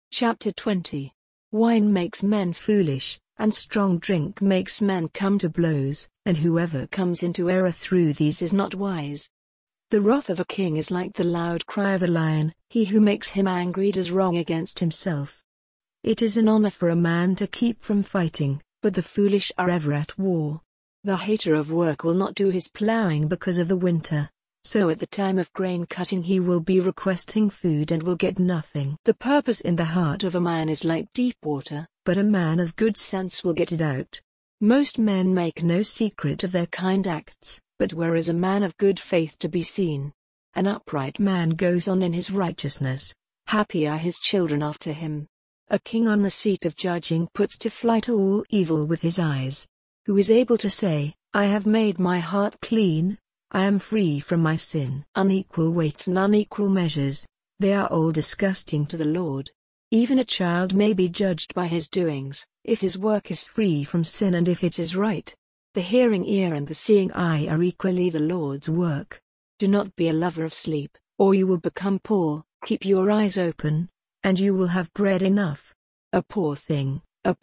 Chapter 20. Wine makes men foolish, and strong drink makes men come to blows, and whoever comes into error through these is not wise. The wrath of a king is like the loud cry of a lion, he who makes him angry does wrong against himself. It is an honor for a man to keep from fighting, but the foolish are ever at war. The hater of work will not do his plowing because of the winter. So at the time of grain cutting he will be requesting food and will get nothing. The purpose in the heart of a man is like deep water, but a man of good sense will get it out. Most men make no secret of their kind acts, but where is a man of good faith to be seen? An upright man goes on in his righteousness, happy are his children after him. A king on the seat of judging puts to flight all evil with his eyes. Who is able to say, I have made my heart clean? I am free from my sin. Unequal weights and unequal measures, they are all disgusting to the Lord. Even a child may be judged by his doings, if his work is free from sin and if it is right. The hearing ear and the seeing eye are equally the Lord's work. Do not be a lover of sleep, or you will become poor. Keep your eyes open, and you will have bread enough. A poor thing,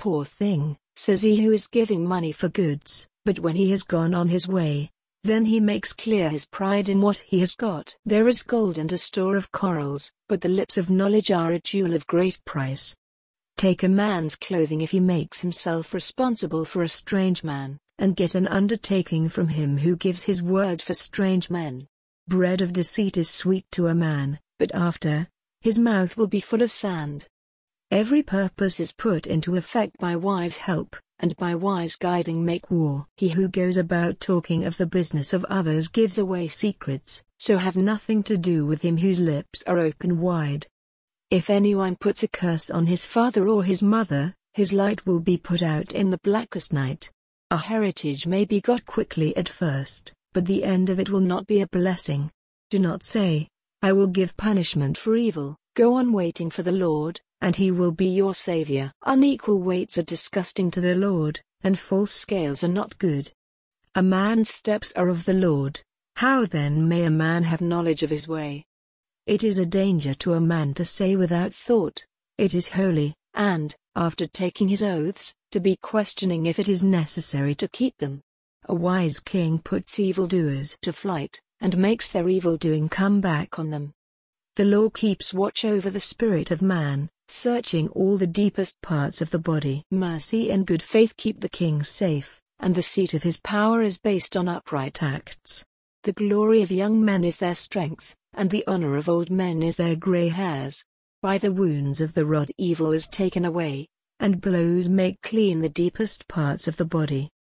says he who is giving money for goods, but when he has gone on his way, then he makes clear his pride in what he has got. There is gold and a store of corals, but the lips of knowledge are a jewel of great price. Take a man's clothing if he makes himself responsible for a strange man, and get an undertaking from him who gives his word for strange men. Bread of deceit is sweet to a man, but after, his mouth will be full of sand. Every purpose is put into effect by wise help, and by wise guiding make war. He who goes about talking of the business of others gives away secrets, so have nothing to do with him whose lips are open wide. If anyone puts a curse on his father or his mother, his light will be put out in the blackest night. A heritage may be got quickly at first, but the end of it will not be a blessing. Do not say, I will give punishment for evil. Go on waiting for the Lord, and he will be your savior. Unequal weights are disgusting to the Lord, and false scales are not good. A man's steps are of the Lord. How then may a man have knowledge of his way? It is a danger to a man to say without thought, it is holy, and, after taking his oaths, to be questioning if it is necessary to keep them. A wise king puts evildoers to flight, and makes their evildoing come back on them. The law keeps watch over the spirit of man, searching all the deepest parts of the body. Mercy and good faith keep the king safe, and the seat of his power is based on upright acts. The glory of young men is their strength, and the honor of old men is their gray hairs. By the wounds of the rod evil is taken away, and blows make clean the deepest parts of the body.